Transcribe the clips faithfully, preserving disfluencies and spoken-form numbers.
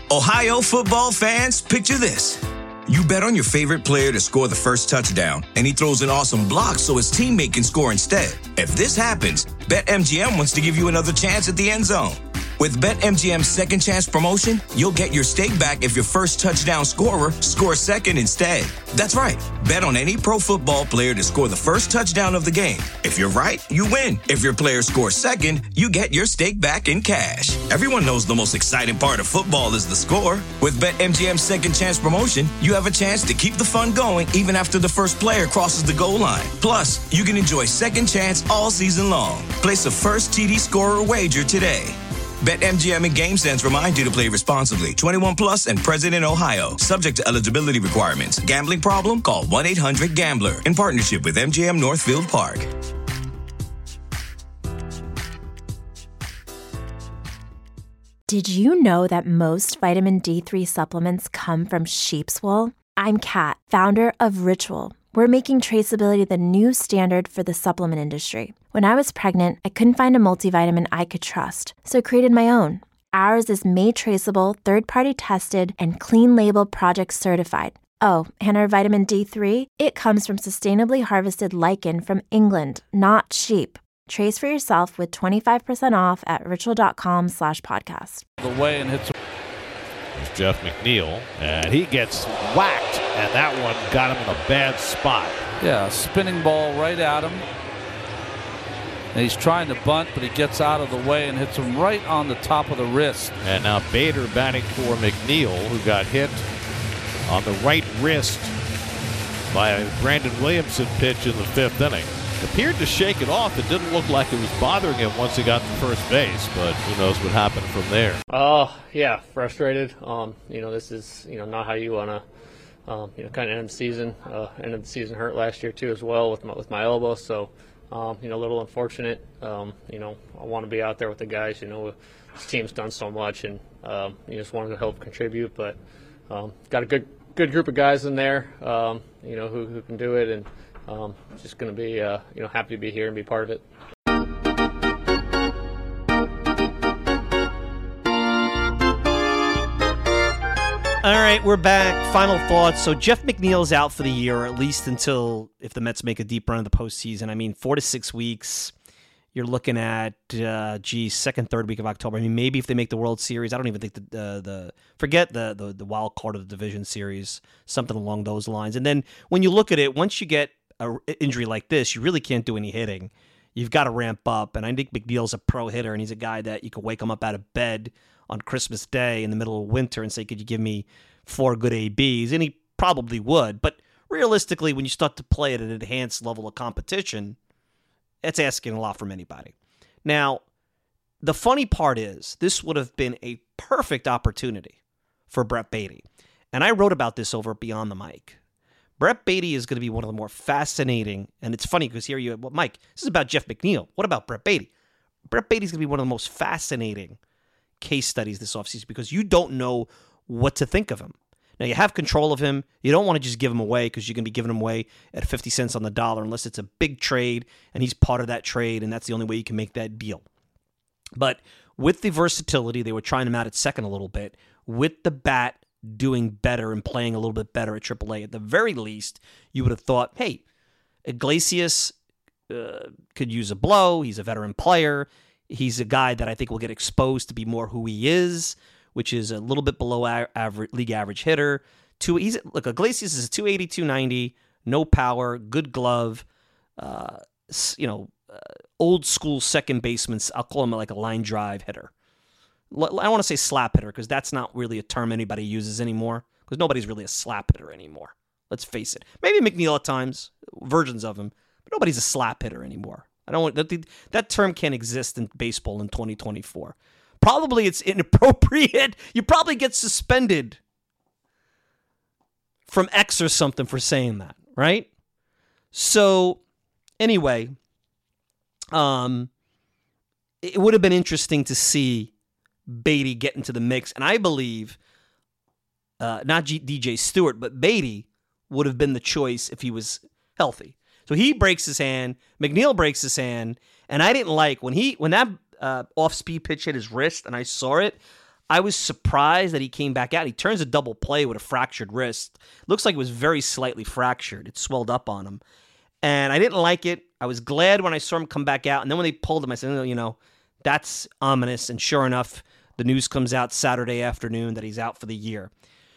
Ohio football fans, picture this. You bet on your favorite player to score the first touchdown, and he throws an awesome block so his teammate can score instead. If this happens, BetMGM wants to give you another chance at the end zone. With BetMGM's Second Chance promotion, you'll get your stake back if your first touchdown scorer scores second instead. That's right. Bet on any pro football player to score the first touchdown of the game. If you're right, you win. If your player scores second, you get your stake back in cash. Everyone knows the most exciting part of football is the score. With BetMGM's Second Chance promotion, you have a chance to keep the fun going even after the first player crosses the goal line. Plus, you can enjoy Second Chance all season long. Place a first T D scorer wager today. BetMGM and GameSense remind you to play responsibly. twenty-one plus and present in Ohio. Subject to eligibility requirements. Gambling problem? Call one eight hundred gambler. In partnership with M G M Northfield Park. Did you know that most vitamin D three supplements come from sheep's wool? I'm Kat, founder of Ritual. We're making traceability the new standard for the supplement industry. When I was pregnant, I couldn't find a multivitamin I could trust, so I created my own. Ours is made traceable, third-party tested, and clean label project certified. Oh, and our vitamin D three? It comes from sustainably harvested lichen from England, not sheep. Trace for yourself with twenty-five percent off at ritual.com slash podcast. The way and hits. There's Jeff McNeil, and he gets whacked, and that one got him in a bad spot. Yeah, spinning ball right at him. And he's trying to bunt, but he gets out of the way and hits him right on the top of the wrist. And now Bader batting for McNeil, who got hit on the right wrist by a Brandon Williamson pitch in the fifth inning. Appeared to shake it off. It didn't look like it was bothering him once he got to first base, but who knows what happened from there. Oh, uh, yeah, frustrated. Um, you know, this is, you know, not how you want to, um, you know, kind of end the season. Uh, end of the season hurt last year, too, as well, with my, with my elbow. So, um, you know, a little unfortunate. Um, you know, I want to be out there with the guys. You know, this team's done so much, and um, you just wanted to help contribute. But um, got a good good group of guys in there, um, you know, who, who can do it. And Um, just going to be, uh, you know, happy to be here and be part of it. All right, we're back. Final thoughts. So Jeff McNeil's out for the year, or at least until if the Mets make a deep run in the postseason. I mean, four to six weeks. You're looking at, uh, geez, second, third week of October. I mean, maybe if they make the World Series, I don't even think the uh, the forget the, the the wild card of the division series, something along those lines. And then when you look at it, once you get an injury like this, you really can't do any hitting. You've got to ramp up. And I think McNeil's a pro hitter, and he's a guy that you could wake him up out of bed on Christmas Day in the middle of winter and say, could you give me four good A Bs? And he probably would. But realistically, when you start to play at an enhanced level of competition, it's asking a lot from anybody. Now, the funny part is this would have been a perfect opportunity for Brett Baty. And I wrote about this over at Beyond the Mic. Brett Baty is going to be one of the more fascinating, and it's funny because here you, well, Mike, this is about Jeff McNeil. What about Brett Baty? Brett Baty is going to be one of the most fascinating case studies this offseason because you don't know what to think of him. Now, you have control of him. You don't want to just give him away because you're going to be giving him away at fifty cents on the dollar unless it's a big trade and he's part of that trade, and that's the only way you can make that deal. But with the versatility, they were trying him out at second a little bit. With the bat doing better and playing a little bit better at triple A, at the very least, you would have thought, hey, Iglesias uh, could use a blow. He's a veteran player. He's a guy that I think will get exposed to be more who he is, which is a little bit below average, league average hitter. Two, he's look, Iglesias is a two eighty, two ninety, no power, good glove, uh, you know, uh, old school second baseman. I'll call him like a line drive hitter. I don't want to say slap hitter because that's not really a term anybody uses anymore because nobody's really a slap hitter anymore. Let's face it. Maybe McNeil at times, versions of him, but nobody's a slap hitter anymore. I don't want that. That term can't exist in baseball in twenty twenty-four. Probably it's inappropriate. You probably get suspended from X or something for saying that, right? So anyway, um, it would have been interesting to see Baty get into the mix, and I believe uh, not G- D J Stewart, but Baty would have been the choice if he was healthy. So he breaks his hand, McNeil breaks his hand, and I didn't like when he when that uh, off-speed pitch hit his wrist, and I saw it. I was surprised that he came back out. He turns a double play with a fractured wrist. Looks like it was very slightly fractured. It swelled up on him. And I didn't like it. I was glad when I saw him come back out. And then when they pulled him, I said, you know, that's ominous. And sure enough, the news comes out Saturday afternoon that he's out for the year.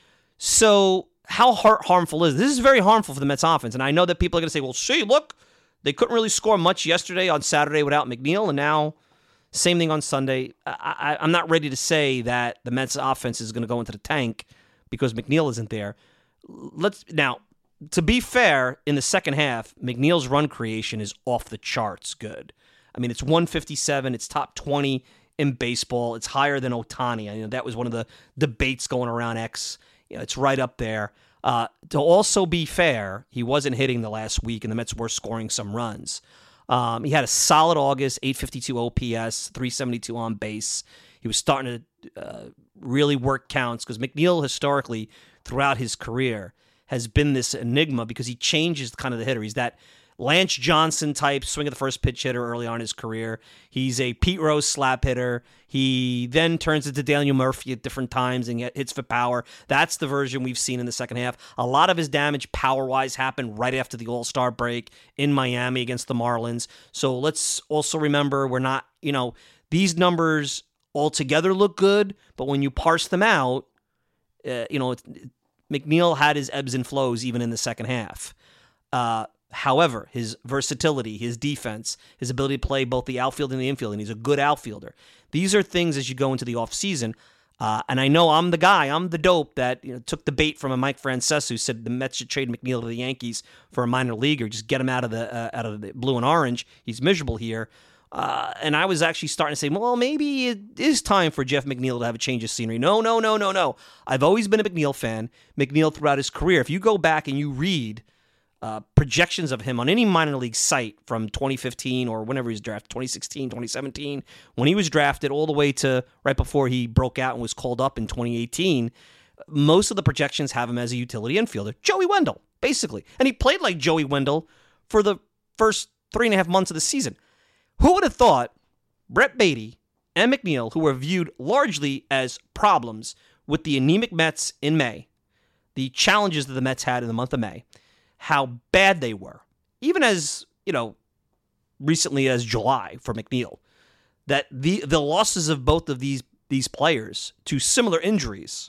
So how heart harmful is this? This is very harmful for the Mets offense. And I know that people are going to say, well, see, look, they couldn't really score much yesterday on Saturday without McNeil. And now same thing on Sunday. I, I, I'm not ready to say that the Mets offense is going to go into the tank because McNeil isn't there. Let's now, to be fair, in the second half, McNeil's run creation is off the charts good. I mean, it's one fifty-seven. It's top twenty in baseball. It's higher than Ohtani. I mean, that was one of the debates going around X. You know, it's right up there. Uh, to also be fair, he wasn't hitting the last week, and the Mets were scoring some runs. Um, he had a solid August, eight fifty-two O P S, three seventy-two on base. He was starting to uh, really work counts because McNeil historically, throughout his career, has been this enigma because he changes kind of the hitter. He's that Lance Johnson type swing of the first pitch hitter early on in his career. He's a Pete Rose slap hitter. He then turns into Daniel Murphy at different times and hits for power. That's the version we've seen in the second half. A lot of his damage power-wise happened right after the All-Star break in Miami against the Marlins. So let's also remember we're not, you know, these numbers altogether look good, but when you parse them out, uh, you know, it, McNeil had his ebbs and flows even in the second half. Uh, However, his versatility, his defense, his ability to play both the outfield and the infield, and he's a good outfielder. These are things as you go into the offseason. Uh, and I know I'm the guy, I'm the dope that you know, took the bait from a Mike Francesa who said the Mets should trade McNeil to the Yankees for a minor leaguer, just get him out of the uh, out of the blue and orange. He's miserable here. Uh, and I was actually starting to say, well, maybe it is time for Jeff McNeil to have a change of scenery. No, no, no, no, no. I've always been a McNeil fan. McNeil throughout his career. If you go back and you read Uh, projections of him on any minor league site from twenty fifteen or whenever he was drafted, twenty sixteen, twenty seventeen, when he was drafted all the way to right before he broke out and was called up in twenty eighteen, most of the projections have him as a utility infielder. Joey Wendell, basically. And he played like Joey Wendell for the first three and a half months of the season. Who would have thought Brett Beatty and McNeil, who were viewed largely as problems with the anemic Mets in May, the challenges that the Mets had in the month of May, how bad they were, even as, you know, recently as July for McNeil, that the the losses of both of these these players to similar injuries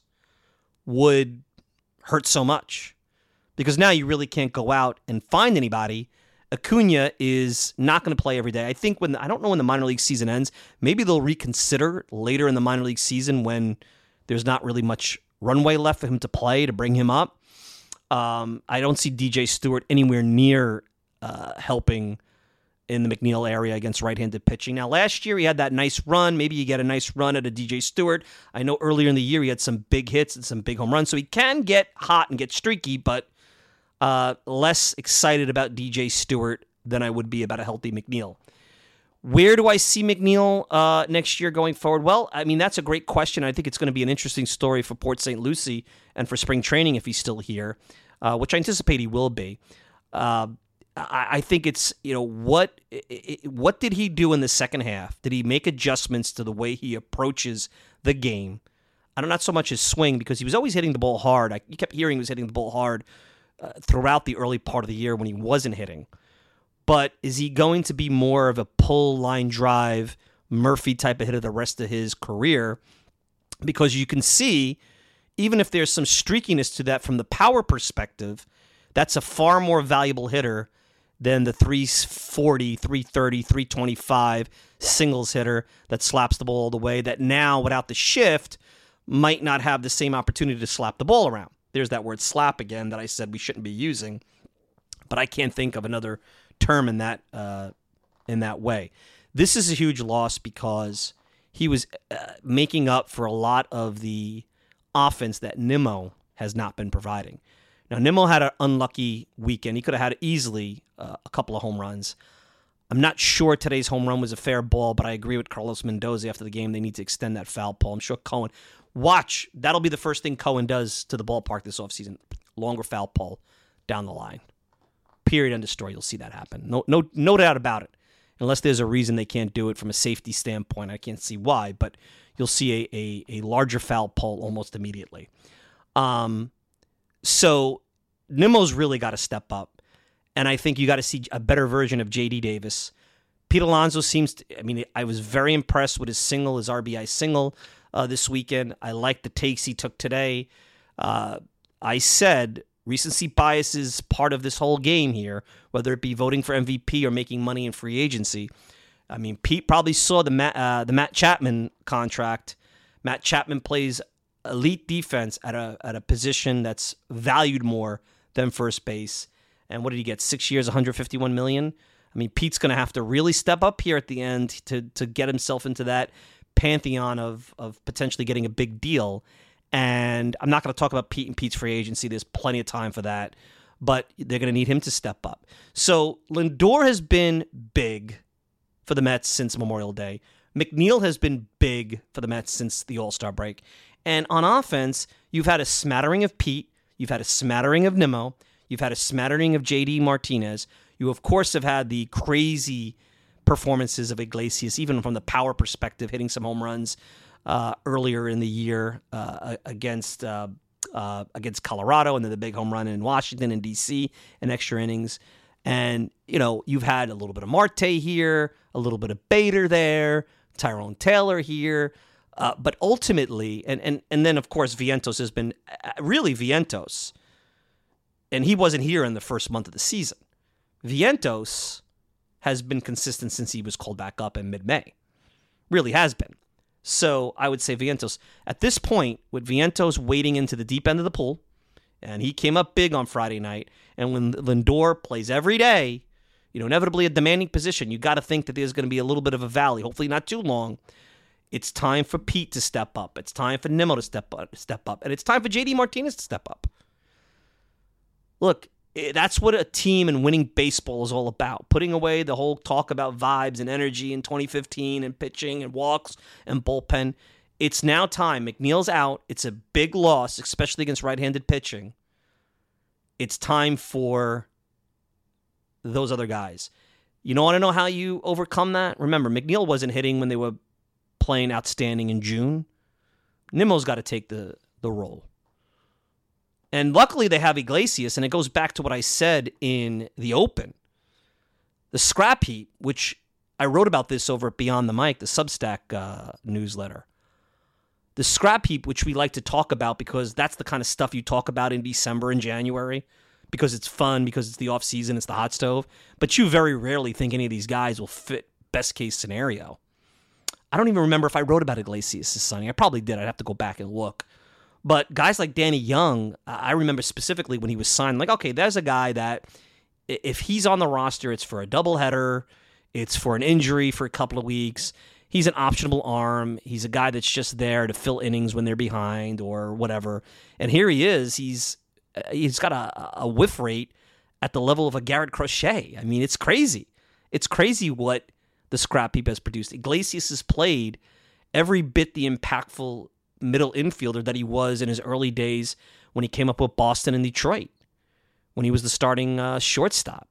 would hurt so much. Because now you really can't go out and find anybody. Acuna is not going to play every day. I think when, I don't know when the minor league season ends, maybe they'll reconsider later in the minor league season when there's not really much runway left for him to play to bring him up. Um, I don't see D J Stewart anywhere near uh, helping in the McNeil area against right-handed pitching. Now, last year he had that nice run. Maybe you get a nice run at a D J Stewart. I know earlier in the year he had some big hits and some big home runs, so he can get hot and get streaky, but uh, less excited about D J Stewart than I would be about a healthy McNeil. Where do I see McNeil uh, next year going forward? Well, I mean, that's a great question. I think it's going to be an interesting story for Port Saint Lucie and for spring training if he's still here, uh, which I anticipate he will be. Uh, I, I think it's, you know, what it, what did he do in the second half? Did he make adjustments to the way he approaches the game? I don't not so much his swing, because he was always hitting the ball hard. I, you kept hearing he was hitting the ball hard uh, throughout the early part of the year when he wasn't hitting. But is he going to be more of a pull, line drive, Murphy type of hitter the rest of his career? Because you can see, even if there's some streakiness to that from the power perspective, that's a far more valuable hitter than the three forty, three thirty, three twenty-five singles hitter that slaps the ball all the way, that now, without the shift, might not have the same opportunity to slap the ball around. There's that word slap again that I said we shouldn't be using, but I can't think of another term in that uh, in that way. This is a huge loss because he was uh, making up for a lot of the offense that Nimmo has not been providing. Now, Nimmo had an unlucky weekend. He could have had easily uh, a couple of home runs. I'm not sure today's home run was a fair ball, but I agree with Carlos Mendoza after the game. They need to extend that foul pole. I'm sure Cohen, watch, that'll be the first thing Cohen does to the ballpark this offseason. Longer foul pole down the line. Period, end of story. You'll see that happen. No, no, no doubt about it. Unless there's a reason they can't do it from a safety standpoint, I can't see why. But you'll see a, a, a larger foul pole almost immediately. Um, so Nimmo's really got to step up. And I think you got to see a better version of J D Davis. Pete Alonso seems to, I mean, I was very impressed with his single, his R B I single uh, this weekend. I liked the takes he took today. Uh, I said recency bias is part of this whole game here, whether it be voting for M V P or making money in free agency. I mean, Pete probably saw the Matt, uh, the Matt Chapman contract. Matt Chapman plays elite defense at a at a position that's valued more than first base. And what did he get? Six years, one hundred fifty-one million dollars? I mean, Pete's going to have to really step up here at the end to to get himself into that pantheon of of potentially getting a big deal. And I'm not going to talk about Pete and Pete's free agency. There's plenty of time for that. But they're going to need him to step up. So Lindor has been big for the Mets since Memorial Day. McNeil has been big for the Mets since the All-Star break. And on offense, you've had a smattering of Pete. You've had a smattering of Nimmo. You've had a smattering of J D Martinez. You, of course, have had the crazy performances of Iglesias, even from the power perspective, hitting some home runs uh, earlier in the year uh, against uh, uh, against Colorado, and then the big home run in Washington and D C in extra innings. And, you know, you've had a little bit of Marte here, a little bit of Bader there, Tyrone Taylor here. Uh, but ultimately, and, and, and then, of course, Vientos has been really Vientos. And he wasn't here in the first month of the season. Vientos has been consistent since he was called back up in mid-May. Really has been. So I would say Vientos. At this point, with Vientos wading into the deep end of the pool, and he came up big on Friday night, and when Lindor plays every day, you know, inevitably a demanding position, you got to think that there's going to be a little bit of a valley, hopefully not too long. It's time for Pete to step up. It's time for Nimmo to step up, step up. And it's time for J D Martinez to step up. Look, that's what a team and winning baseball is all about. Putting away the whole talk about vibes and energy in twenty fifteen and pitching and walks and bullpen. It's now time. McNeil's out. It's a big loss, especially against right-handed pitching. It's time for those other guys. You don't want to know how you overcome that? Remember, McNeil wasn't hitting when they were playing outstanding in June. Nimmo's got to take the, the role. And luckily they have Iglesias, and it goes back to what I said in the Open. The scrap heap, which I wrote about this over at Beyond the Mic, the Substack uh, newsletter. The scrap heap, which we like to talk about because that's the kind of stuff you talk about in December and January, because it's fun, because it's the off season, it's the hot stove. But you very rarely think any of these guys will fit best case scenario. I don't even remember if I wrote about Iglesias this Sunday. I probably did. I'd have to go back and look. But guys like Danny Young, I remember specifically when he was signed, like, okay, there's a guy that if he's on the roster, it's for a doubleheader, it's for an injury for a couple of weeks. He's an optionable arm. He's a guy that's just there to fill innings when they're behind or whatever. And here he is. He's he's got a, a whiff rate at the level of a Garrett Crochet. I mean, it's crazy. It's crazy what the scrap heap has produced. Iglesias has played every bit the impactful middle infielder that he was in his early days when he came up with Boston and Detroit, when he was the starting uh, shortstop.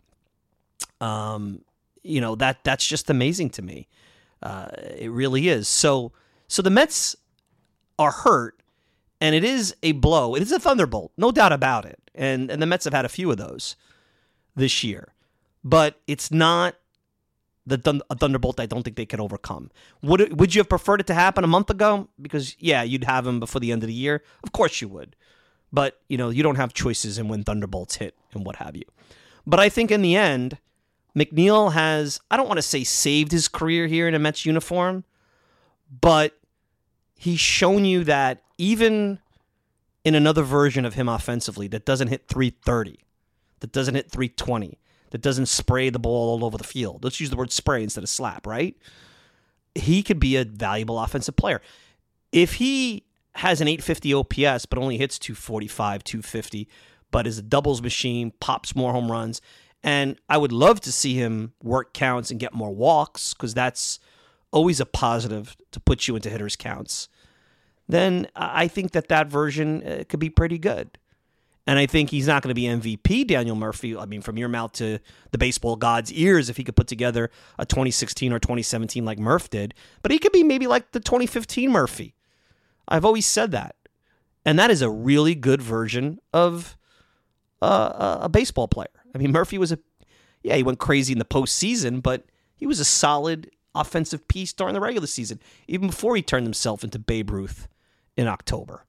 Um, you know, that that's just amazing to me. Uh, it really is. So, so the Mets are hurt, and it is a blow. It is a thunderbolt, no doubt about it. And and the Mets have had a few of those this year, but it's not the th- a thunderbolt I don't think they can overcome. Would it, would you have preferred it to happen a month ago? Because, yeah, you'd have him before the end of the year. Of course you would. But, you know, you don't have choices in when thunderbolts hit and what have you. But I think in the end, McNeil has, I don't want to say saved his career here in a Mets uniform, but he's shown you that even in another version of him offensively that doesn't hit three thirty, that doesn't hit three twenty, that doesn't spray the ball all over the field. Let's use the word spray instead of slap, right? He could be a valuable offensive player. If he has an eight fifty O P S but only hits two forty-five, two fifty, but is a doubles machine, pops more home runs, and I would love to see him work counts and get more walks, because that's always a positive to put you into hitters' counts, then I think that that version uh, could be pretty good. And I think he's not going to be M V P, Daniel Murphy. I mean, from your mouth to the baseball god's ears, if he could put together a twenty sixteen or twenty seventeen like Murph did. But he could be maybe like the twenty fifteen Murphy. I've always said that. And that is a really good version of uh, a baseball player. I mean, Murphy was a, yeah, he went crazy in the postseason, but he was a solid offensive piece during the regular season, even before he turned himself into Babe Ruth in October.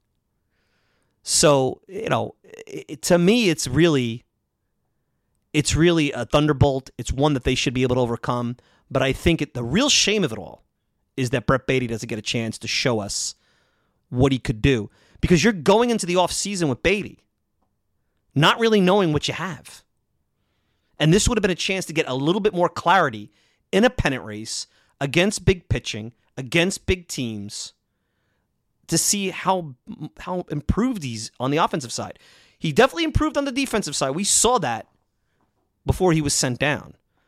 So, you know, it, to me, it's really, it's really a thunderbolt. It's one that they should be able to overcome. But I think it, the real shame of it all is that Brett Baty doesn't get a chance to show us what he could do. Because you're going into the offseason with Baty, not really knowing what you have. And this would have been a chance to get a little bit more clarity in a pennant race against big pitching, against big teams, to see how how improved he's on the offensive side. He definitely improved on the defensive side. We saw that before he was sent down,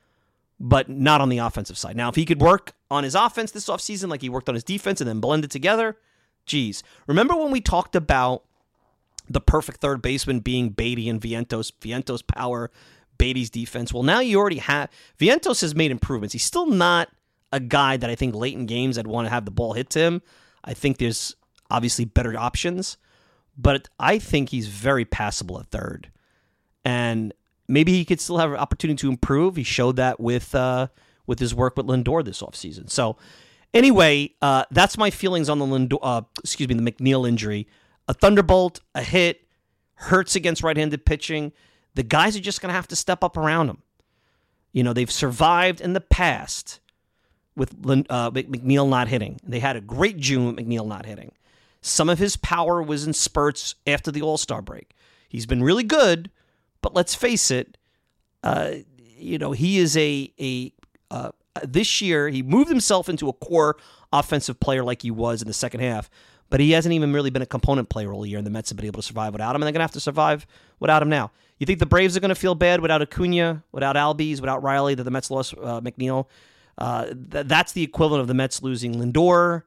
but not on the offensive side. Now, if he could work on his offense this offseason like he worked on his defense and then blend it together, geez. Remember when we talked about the perfect third baseman being Baty and Vientos, Vientos' power, Baty's defense? Well, now you already have... Vientos has made improvements. He's still not a guy that I think late in games I'd want to have the ball hit to him. I think there's obviously better options, but I think he's very passable at third. And maybe he could still have an opportunity to improve. He showed that with uh, with his work with Lindor this offseason. So anyway, uh, that's my feelings on the Lindor, uh, excuse me, the McNeil injury. A thunderbolt, a hit, hurts against right-handed pitching. The guys are just going to have to step up around him. You know, they've survived in the past with uh, McNeil not hitting. They had a great June with McNeil not hitting. Some of his power was in spurts after the All-Star break. He's been really good, but let's face it, uh, you know, he is a, a uh, this year, he moved himself into a core offensive player like he was in the second half, but he hasn't even really been a component player all year, and the Mets have been able to survive without him, and they're going to have to survive without him now. You think the Braves are going to feel bad without Acuna, without Albies, without Riley, that the Mets lost uh, McNeil? Uh, th- that's the equivalent of the Mets losing Lindor,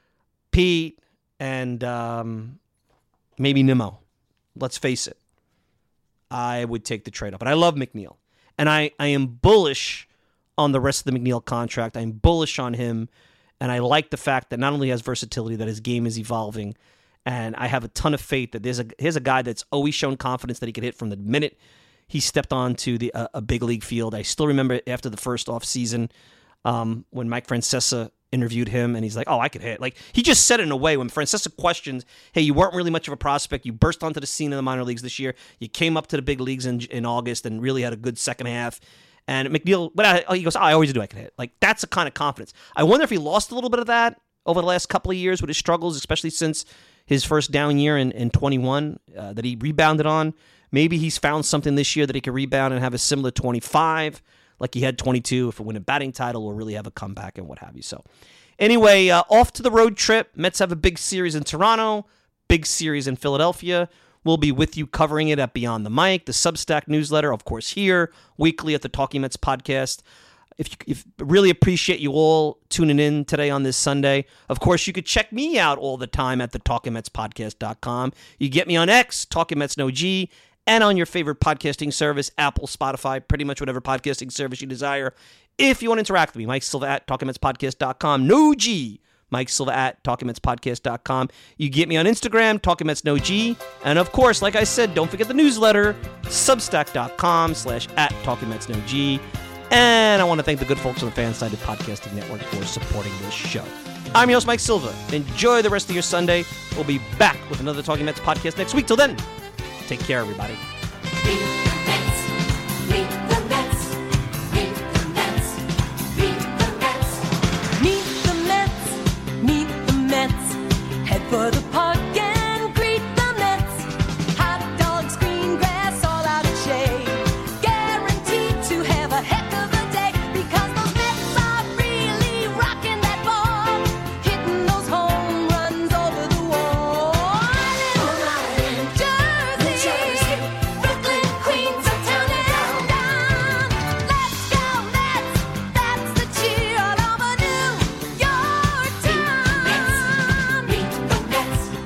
Pete, and um, maybe Nimmo. Let's face it. I would take the trade-off. But I love McNeil. And I, I am bullish on the rest of the McNeil contract. I'm bullish on him. And I like the fact that not only he has versatility, that his game is evolving. And I have a ton of faith that there's a here's a guy that's always shown confidence that he could hit from the minute he stepped onto the uh, a big league field. I still remember after the first offseason um, when Mike Francesa interviewed him, and he's like, oh, I could hit. Like, he just said it in a way when Francesa questioned, hey, you weren't really much of a prospect. You burst onto the scene in the minor leagues this year. You came up to the big leagues in, in August and really had a good second half. And McNeil, but I, he goes, oh, I always do, I can hit. Like, that's the kind of confidence. I wonder if he lost a little bit of that over the last couple of years with his struggles, especially since his first down year in, in twenty-one uh, that he rebounded on. Maybe he's found something this year that he can rebound and have a similar twenty-five like he had twenty-two if he win a batting title or really have a comeback and what have you. So anyway, uh, off to the road trip. Mets have a big series in Toronto, big series in Philadelphia. We'll be with you covering it at Beyond the Mic, the Substack newsletter, of course, here, weekly at the Talking Mets podcast. If you if, really appreciate you all tuning in today on this Sunday. Of course, you could check me out all the time at the talking mets podcast dot com. You get me on X, Talking Mets No G, and on your favorite podcasting service, Apple, Spotify, pretty much whatever podcasting service you desire. If you want to interact with me, Mike Silva at talking mets podcast dot com. No G. Mike Silva at talking mets podcast dot com. You get me on Instagram, Talking Mets No G. And of course, like I said, don't forget the newsletter, substack dot com slash at Talking Mets No G. And I want to thank the good folks on the Fansided Podcasting Network for supporting this show. I'm your host, Mike Silva. Enjoy the rest of your Sunday. We'll be back with another Talking Mets podcast next week. Till then, take care, everybody. Meet the Mets. Meet the Mets. Meet the Mets. Meet the Mets. Meet the Mets. Meet the Mets. Head for the park and greet the Mets. Hot dogs, green grass, all out of shade. Guaranteed to have a heck of a day because those Mets are really rocking that ball, hitting those home runs over the wall. In Jersey, Brooklyn, Queens, uptown and down. Let's go Mets! That's the cheer all over New York town. Meet the Mets.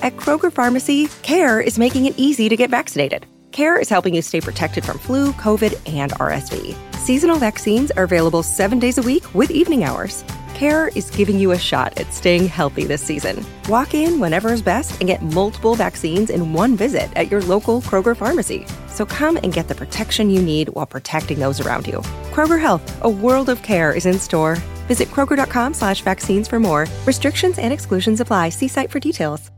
At Kroger Pharmacy, CARE is making it easy to get vaccinated. CARE is helping you stay protected from flu, COVID, and R S V. Seasonal vaccines are available seven days a week with evening hours. CARE is giving you a shot at staying healthy this season. Walk in whenever is best and get multiple vaccines in one visit at your local Kroger Pharmacy. So come and get the protection you need while protecting those around you. Kroger Health, a world of care is in store. Visit Kroger.com slash vaccines for more. Restrictions and exclusions apply. See site for details.